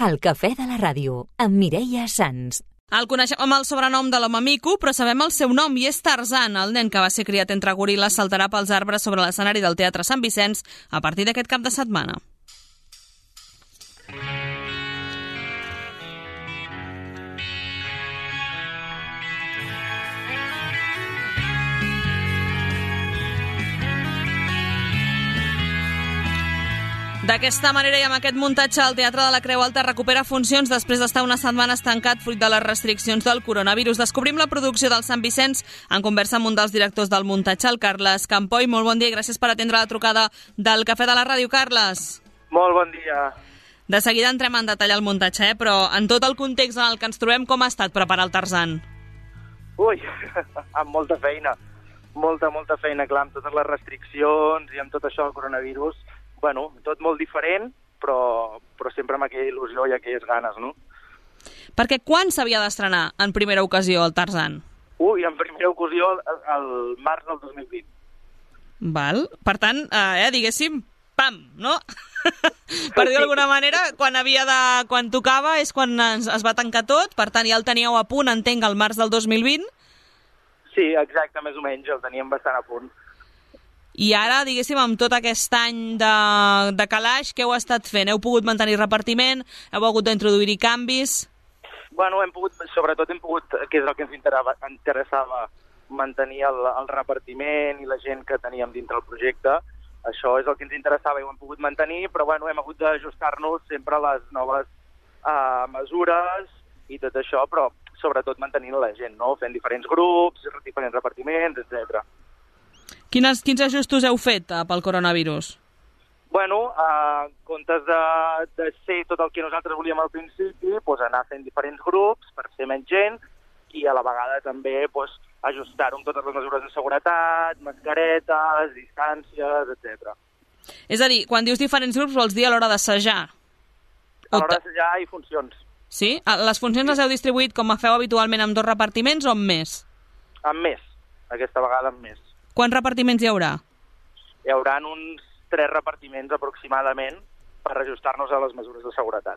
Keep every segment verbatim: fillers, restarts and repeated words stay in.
El cafè de la ràdio, amb Mireia Sans. El coneixem amb el sobrenom de l'home mico, però sabem el seu nom i és Tarzan, el nen que va ser criat entre goril·les saltarà pels arbres sobre l'escenari del Teatre Sant Vicenç a partir d'aquest cap de setmana. D'aquesta manera i amb aquest muntatge, el Teatre de la Creu Alta recupera funcions després d'estar una setmana estancat fruit de les restriccions del coronavirus. Descobrim la producció del Sant Vicenç en conversa amb un dels directors del muntatge, el Carles Campoy. Molt bon dia i gràcies per atendre la trucada del Cafè de la Ràdio, Carles. Molt bon dia. De seguida entrem en detall al muntatge, eh? Però en tot el context en el que ens trobem, com ha estat preparar el Tarzan? Ui, amb molta feina. Molta, molta feina, clar, amb totes les restriccions i amb tot això del coronavirus. Bueno, tot molt diferent, però, però sempre amb aquella il·lusió i aquelles ganes, no? Perquè quan s'havia d'estrenar en primera ocasió el Tarzan? Ui, en primera ocasió el, el març del dos mil vint. Val. Per tant, eh, diguéssim, pam, no? Per dir d'alguna manera, quan havia de, quan tocava és quan es, es va tancar tot, per tant ja el teníeu a punt, entenc, al març del dos mil vint? Sí, exacte, més o menys, el teníem bastant a punt. I ara, diguéssim, amb tot aquest any de, de calaix, què heu estat fent? Heu pogut mantenir repartiment? Heu hagut d'introduir-hi canvis? Bueno, hem pogut, sobretot hem pogut, que és el que ens interessava, interessava mantenir el, el repartiment i la gent que teníem dintre el projecte. Això és el que ens interessava i ho hem pogut mantenir, però bueno, hem hagut d'ajustar-nos sempre a les noves uh, mesures i tot això, però sobretot mantenint la gent, no? Fent diferents grups, diferents repartiments, etcètera. Quines, quins ajustos heu fet uh, pel coronavirus? Bueno, uh, en comptes de, de ser tot el que nosaltres volíem al principi, doncs anar fent diferents grups per ser menys gent i a la vegada també doncs, ajustar-ho amb totes les mesures de seguretat, mascaretes, distàncies, etcètera. És a dir, quan dius diferents grups vols dir a l'hora d'assajar? A l'hora d'assajar i funcions. Sí? Les funcions les heu distribuït com feu habitualment amb dos repartiments o amb més? Amb més, aquesta vegada amb més. Quants repartiments hi haurà? Hi haurà uns tres repartiments aproximadament per ajustar-nos a les mesures de seguretat.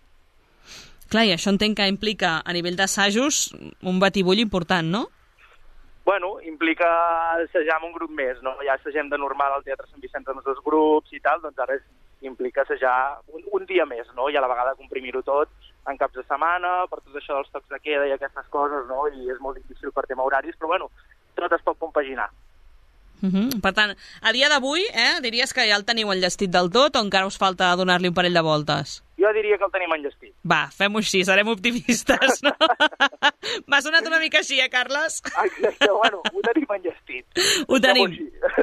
Clar, i això entenc que implica a nivell d'assajos un batibull important, no? Bueno, implica assajar amb un grup més, no? Ja assagem de normal al Teatre Sant Vicenç amb els dos grups i tal, doncs ara implica assajar un, un dia més, no? I a la vegada comprimir-ho tot en caps de setmana, per tot això dels tocs de queda i aquestes coses, no? I és molt difícil per tema horaris, però bueno, tot es pot compaginar. Uh-huh. Per tant, a dia d'avui, eh, diries que ja el teniu enllestit del tot o encara us falta donar-li un parell de voltes? Jo diria que el tenim enllestit. Va, fem-ho així, serem optimistes, no? M'ha sonat una mica així, eh, Carles? Exacte, bueno, ho tenim enllestit. Ho tenim.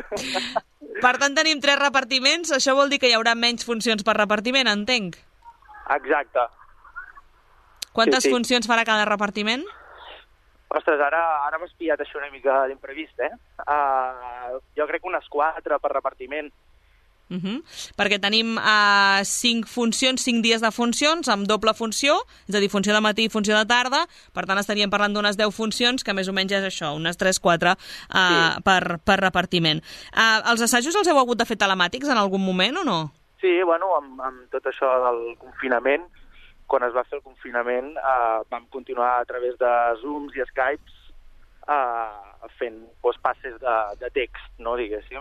Per tant, tenim tres repartiments, això vol dir que hi haurà menys funcions per repartiment, entenc? Exacte. Quantes sí, sí. funcions farà cada repartiment? Ostres, ara, ara m'has pillat això una mica d'imprevist, eh? Uh, jo crec que unes quatre per repartiment. Uh-huh. Perquè tenim uh, cinc funcions, cinc dies de funcions, amb doble funció, és a dir, funció de matí i funció de tarda, per tant estaríem parlant d'unes deu funcions, que més o menys és això, unes tres quatre uh, sí. per, per repartiment. Uh, els assajos els heu hagut de fer telemàtics en algun moment o no? Sí, bueno, amb, amb tot això del confinament, quan es va fer el confinament, eh, vam continuar a través de Zooms i Skypes eh, fent doncs, passes de, de text, no, diguéssim.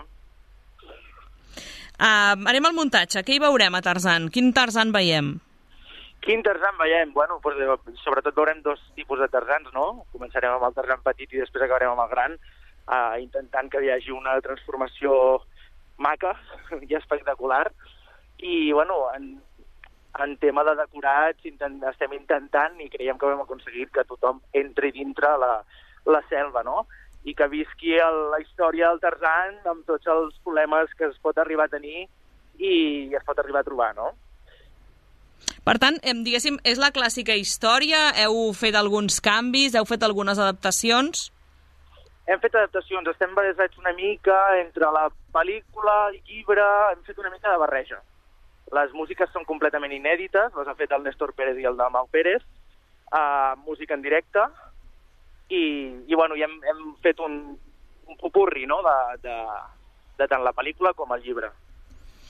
Uh, anem al muntatge. Què hi veurem a Tarzan? Quin Tarzan veiem? Quin Tarzan veiem? Bueno, doncs, sobretot veurem dos tipus de Tarzans, no? Començarem amb el Tarzan petit i després acabarem amb el gran, eh, intentant que hi hagi una transformació maca i espectacular. I, bueno, en En tema de decorats intent, estem intentant i creiem que ho hem aconseguit que tothom entri dintre la, la selva, no? I que visqui el, la història del Tarzan amb tots els problemes que es pot arribar a tenir i es pot arribar a trobar, no? Per tant, diguéssim, és la clàssica història? Heu fet alguns canvis? Heu fet algunes adaptacions? Hem fet adaptacions, estem basats una mica entre la pel·lícula, el llibre, hem fet una mica de barreja. Les músiques són completament inèdites, les ha fet el Néstor Pérez i el Dalmau Pérez, uh, música en directe, i, i, bueno, i hem, hem fet un, un popurri, no?, de, de, de tant la pel·lícula com el llibre.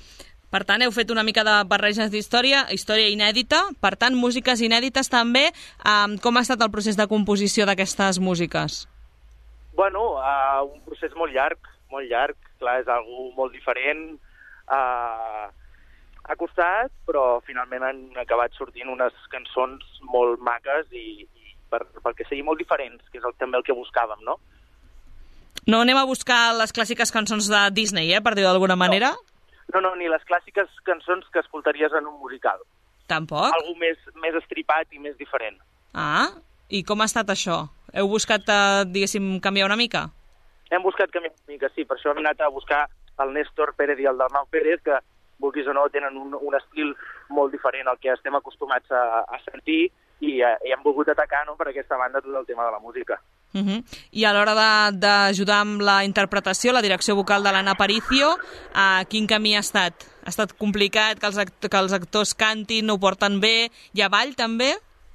Per tant, heu fet una mica de barreges d'història, història inèdita, per tant, músiques inèdites també. Um, com ha estat el procés de composició d'aquestes músiques? Bueno, uh, un procés molt llarg, molt llarg. Clar, és algo molt diferent. Uh, ha costat, però finalment han acabat sortint unes cançons molt maques i, i per, perquè siguin molt diferents, que és el, també el que buscàvem, no? No anem a buscar les clàssiques cançons de Disney, eh, per dir-ho d'alguna manera? No, no, ni les clàssiques cançons que escoltaries en un musical. Tampoc? Algo més, més estripat i més diferent. Ah, i com ha estat això? Heu buscat, eh, diguéssim, canviar una mica? Hem buscat canviar una mica, sí, per això hem anat a buscar el Néstor Pérez i el Dalmau Pérez, que, vulguis o no, tenen un, un estil molt diferent al que estem acostumats a, a sentir i, a, i hem volgut atacar, no, per aquesta banda tot el tema de la música. Uh -huh. I a l'hora d'ajudar amb la interpretació, la direcció vocal de l'Anna Aparicio, uh, quin camí ha estat? Ha estat complicat que els, act que els actors cantin, ho porten bé? Hi ha ball, també?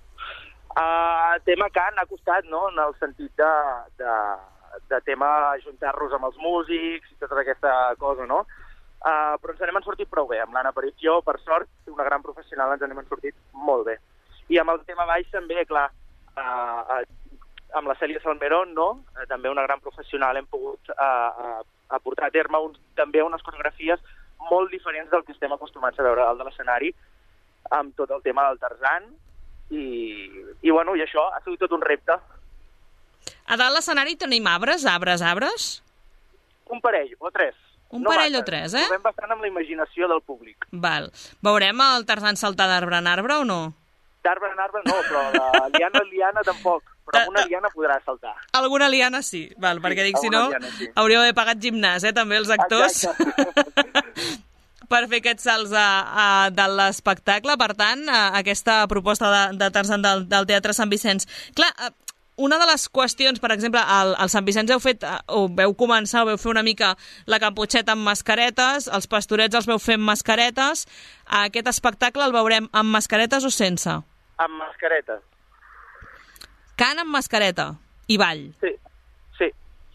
Uh, tema cant ha costat, no?, en el sentit de, de, de tema ajuntar-los amb els músics i tota aquesta cosa, no? Uh, però ens n'hem sortit prou bé. Amb l'Anna Aparicio, per sort, una gran professional, ens n'hem sortit molt bé. I amb el tema baix també, clar, uh, uh, amb la Cèlia Salmerón, no?, uh, també una gran professional, hem pogut uh, uh, aportar a terme un, també unes coreografies molt diferents del que estem acostumats a veure al de l'escenari, amb tot el tema del Tarzan, i, i, bueno, i això ha sigut tot un repte. A dalt l'escenari tenim arbres, arbres, arbres? Un parell o tres. Un no parell massa. o tres, eh? Movem bastant amb la imaginació del públic. Val. Veurem el Tarzan saltar d'arbre en arbre o no? D'arbre en arbre no, però la liana en liana tampoc. Però amb una liana podrà saltar. Alguna liana sí, val, sí, perquè dic, si no, liana, sí. Hauríeu d'haver pagat gimnàs, eh, també, els actors. Per fer aquests salts a, a, de l'espectacle. Per tant, a, aquesta proposta de, de Tarzan del, del Teatre Sant Vicenç. Clar, una de les qüestions, per exemple, al, al Sant Vicenç heu fet, o veu començar, o veu fer una mica la Caputxeta amb mascaretes, els Pastorets els veu fer amb mascaretes. Aquest espectacle el veurem amb mascaretes o sense? Amb mascaretes. Cant amb mascareta i ball. Sí, sí.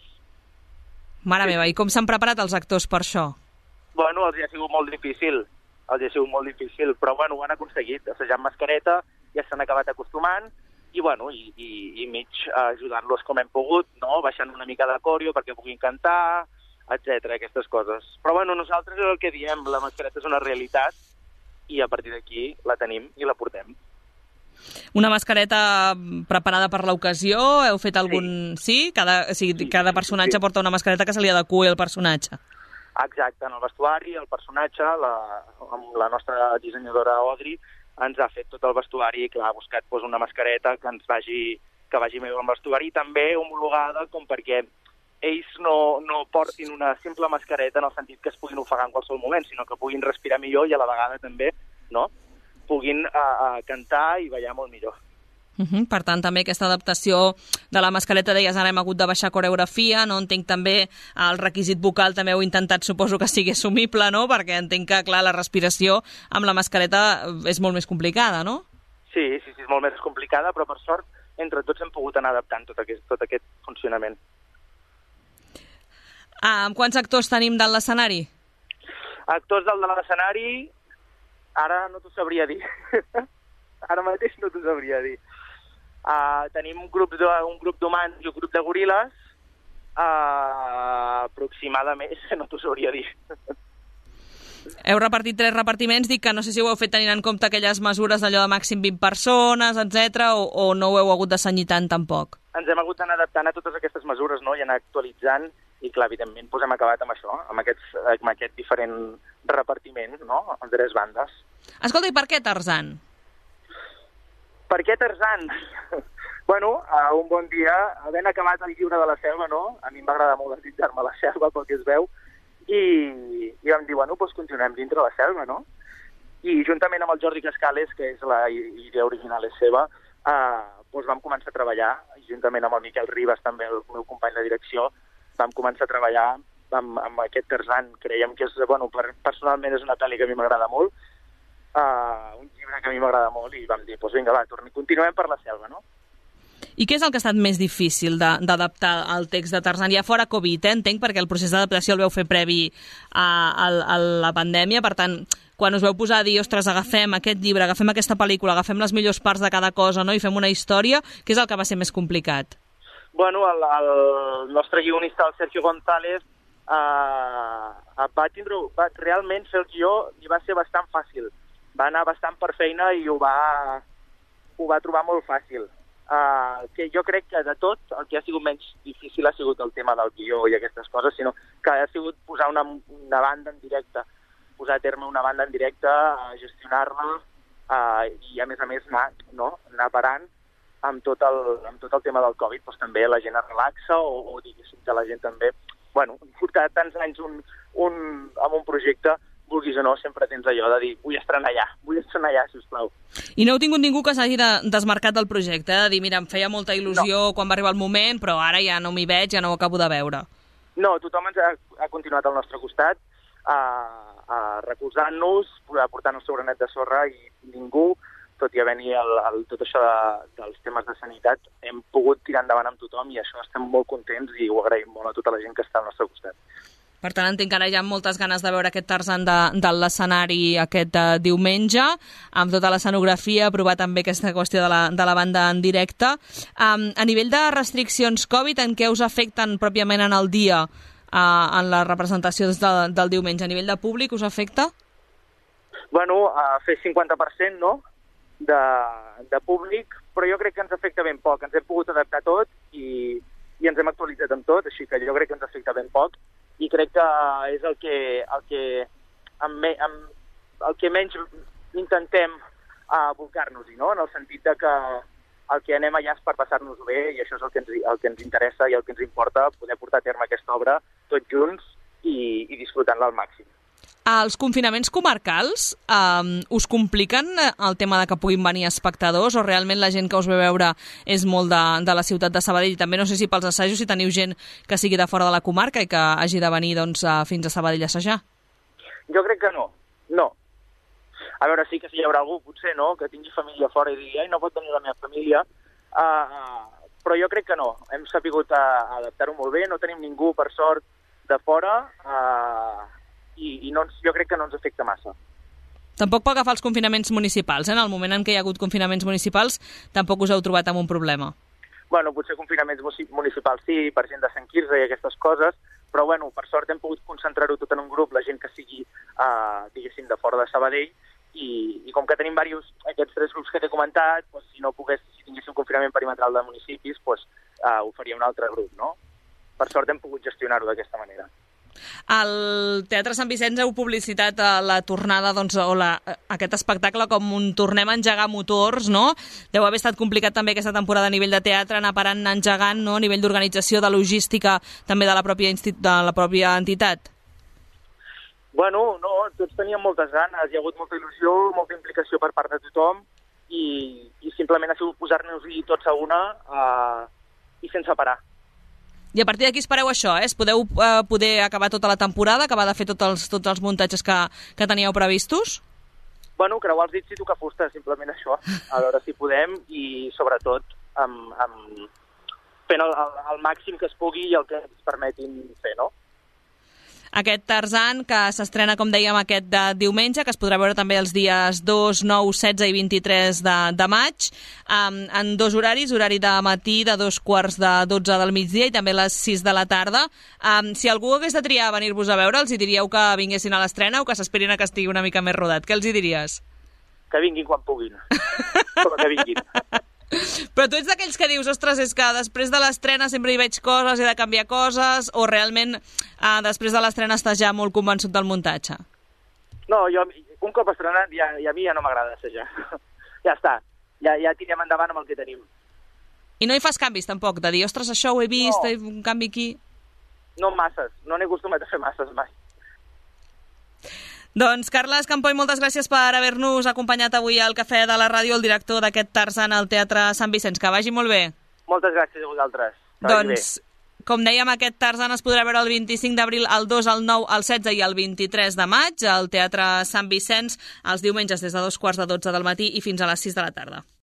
Mare sí. meva, i com s'han preparat els actors per això? Bueno, els hi ha sigut molt difícil, els hi ha sigut molt difícil, però bueno, ho han aconseguit, assajant mascareta, ja s'han acabat acostumant, i bueno, i, i, i mig ajudant-los com hem pogut, no?, baixant una mica de coreo perquè puguin cantar, etcètera, aquestes coses. Però bueno, nosaltres és el que diem, la mascareta és una realitat, i a partir d'aquí la tenim i la portem. Una mascareta preparada per l'ocasió? Heu fet algun... Sí? sí? Cada, o sigui, sí, cada personatge sí. porta una mascareta que se li adeqüi al personatge. Exacte, en el vestuari, el personatge, la, amb la nostra dissenyadora Audrey, ens ha fet tot el vestuari, que ha buscat pues, una mascareta que ens vagi, que vagi més amb el vestuari, també homologada com perquè ells no, no portin una simple mascareta en el sentit que es puguin ofegar en qualsevol moment, sinó que puguin respirar millor i a la vegada també, no?, puguin uh, uh, cantar i ballar molt millor. Uh -huh. Per tant, també aquesta adaptació de la mascareta, deies, ara hem hagut de baixar coreografia, no? Entenc també el requisit vocal també heu intentat, suposo que sigui assumible, no? Perquè entenc que, clar, la respiració amb la mascareta és molt més complicada, no? Sí, sí, sí, és molt més complicada, però per sort entre tots hem pogut anar adaptant tot aquest, tot aquest funcionament. Ah, quants actors tenim dalt l'escenari? Actors dalt de l'escenari, ara no t'ho sabria dir. Ara mateix no t'ho sabria dir. Uh, tenim un grup de, un grup d'humans i un grup de goril·les, uh, aproximadament, no t'ho sabria dir. Heu repartit tres repartiments, dic que no sé si ho heu fet tenint en compte aquelles mesures d'allò de màxim vint persones, etcètera, o, o no ho heu hagut de cenyir tant tampoc? Ens hem hagut d'anar adaptant a totes aquestes mesures, no?, i anar actualitzant, i clar, evidentment, doncs hem acabat amb això, amb, aquests, amb aquest diferent repartiment, no?, en tres bandes. Escolta, i per què Tarzan? Per què Tarzan? Bueno, uh, un bon dia, havent acabat el llibre de la selva, no?, a mi m'agrada molt desitjar-me la selva, pel que es veu, i, i vam dir, bueno, doncs continuem dintre la selva, no? I juntament amb el Jordi Cascales, que és la idea original és seva, uh, doncs vam començar a treballar, i juntament amb el Miquel Ribas, també el meu company de direcció, vam començar a treballar amb, amb aquest Tarzan. Creiem que és, bueno, per, personalment és una pel·li que a mi m'agrada molt, uh, un llibre que a mi m'agrada molt, i vam dir, doncs vinga, va, torni, continuem per la selva, no? I què és el que ha estat més difícil d'adaptar al text de Tarzan? Ja fora Covid, eh, entenc, perquè el procés d'adaptació el veu fer previ a, a, a la pandèmia, per tant, quan us veu posar a dir, ostres, agafem aquest llibre, agafem aquesta pel·lícula, agafem les millors parts de cada cosa, no?, i fem una història, què és el que va ser més complicat? Bueno, el, el nostre guionista, el Sergio González, eh, va tindre, va, realment fer el guió li va ser bastant fàcil. Va anar bastant per feina i ho va, ho va trobar molt fàcil. Uh, que jo crec que de tot el que ha sigut menys difícil ha sigut el tema del guió i aquestes coses, sinó que ha sigut posar una, una banda en directe, posar a terme una banda en directe, uh, gestionar-la uh, i a més a més anar, no? anar parant amb tot, el, amb tot el tema del Covid, doncs també la gent es relaxa o, o diguéssim que la gent també, bueno, portar tants anys un, un, amb un projecte, vulguis o no, sempre tens allò de dir vull estrenar allà, vull estrenar allà, sisplau. I no heu tingut ningú que s'hagi de desmarcat del projecte, eh? de dir, mira, em feia molta il·lusió no. quan va arribar el moment, però ara ja no m'hi veig, ja no ho acabo de veure. No, tothom ens ha, ha continuat al nostre costat, uh, uh, recolzant-nos, portant el seu granet de sorra, i ningú, tot i haver-hi el, el, tot això de, dels temes de sanitat, hem pogut tirar endavant amb tothom i això estem molt contents i ho agraïm molt a tota la gent que està al nostre costat. Per tant, entenc que ara hi ha moltes ganes de veure aquest Tarzan de, de l'escenari aquest uh, diumenge, amb tota l'escenografia, provar també aquesta qüestió de la, de la banda en directe. Um, a nivell de restriccions Covid, en què us afecten pròpiament en el dia, uh, en la representació de, del diumenge? A nivell de públic us afecta? Bueno, a fer cinquanta per cent, no?, de, de públic, però jo crec que ens afecta ben poc. Ens hem pogut adaptar tot i, i ens hem actualitzat amb tot, així que jo crec que ens afecta ben poc. I crec que és el que, el que, amb me, amb, el que menys intentem uh, abocar-nos-hi, no? En el sentit de que el que anem allà és per passar-nos-ho bé i això és el que, ens, el que ens interessa i el que ens importa, poder portar a terme aquesta obra tots junts i, i disfrutant-la al màxim. Els confinaments comarcals um, us compliquen el tema de que puguin venir espectadors o realment la gent que us ve veure és molt de, de la ciutat de Sabadell? I també no sé si pels assajos si teniu gent que sigui de fora de la comarca i que hagi de venir doncs, fins a Sabadell a assajar. Jo crec que no, no. A veure, sí que si hi haurà algú, potser no, que tingui família fora i digui, ai, no pot venir la meva família, uh, però jo crec que no. Hem sapigut uh, adaptar-ho molt bé, no tenim ningú, per sort, de fora, uh, i, i no ens, jo crec que no ens afecta massa. Tampoc pot agafar els confinaments municipals, eh? En el moment en què hi ha hagut confinaments municipals tampoc us heu trobat amb un problema. Bueno, potser confinaments municipals sí, per gent de Sant Quirze i aquestes coses, però bueno, per sort hem pogut concentrar-ho tot en un grup, la gent que sigui, uh, diguéssim, de fora de Sabadell, i, i com que tenim diversos, aquests tres grups que t'he comentat, doncs, si no pogués, si tinguéssim confinament perimetral de municipis, doncs, uh, ho faria un altre grup, no? Per sort hem pogut gestionar-ho d'aquesta manera. Al Teatre Sant Vicenç heu publicitat la tornada, doncs, o la, aquest espectacle com un tornem a engegar motors, no? Deu haver estat complicat també aquesta temporada a nivell de teatre, anar parant, anar engegant, no? A nivell d'organització, de logística, també de la pròpia, de la pròpia entitat. Bueno, no, tots teníem moltes ganes, hi ha hagut molta il·lusió, molta implicació per part de tothom i, i simplement ha sigut posar-nos-hi tots a una uh, i sense parar. I a partir d'aquí espereu això, eh? Podeu eh, poder acabar tota la temporada, acabar de fer tots els, tots els muntatges que, que teníeu previstos? Bueno, creuar els dits i tocar fusta, simplement això, a veure si podem i sobretot amb, amb fent el, el, el màxim que es pugui i el que ens permetin fer, no? Aquest Tarzan, que s'estrena, com dèiem, aquest de diumenge, que es podrà veure també els dies dos, nou, setze i vint-i-tres de, de maig, um, en dos horaris, horari de matí de dos quarts de dotze del migdia i també a les sis de la tarda. Um, si algú hagués de triar venir-vos a veure, els hi diríeu que vinguessin a l'estrena o que s'esperin a que estigui una mica més rodat? Què els hi diries? Que vinguin quan puguin. Però que vinguin. Però tu ets d'aquells que dius, ostres, és que després de l'estrena sempre hi veig coses, he de canviar coses, o realment eh, després de l'estrena estàs ja molt convençut del muntatge? No, jo un cop estrenat ja, ja a mi ja no m'agrada assajar. Ja està, ja, ja tirem endavant amb el que tenim. I no hi fas canvis tampoc, de dir, ostres, això ho he vist, no. Un canvi aquí... No masses, no n'he acostumat a fer masses mai. Doncs Carles Campoy, moltes gràcies per haver-nos acompanyat avui al Cafè de la Ràdio, el director d'aquest Tarzan al Teatre Sant Vicenç. Que vagi molt bé. Moltes gràcies a vosaltres. Que doncs, com dèiem, aquest Tarzan es podrà veure el vint-i-cinc d'abril, el dos, el nou, el setze i el vint-i-tres de maig al Teatre Sant Vicenç, els diumenges des de dos quarts de dotze del matí i fins a les sis de la tarda.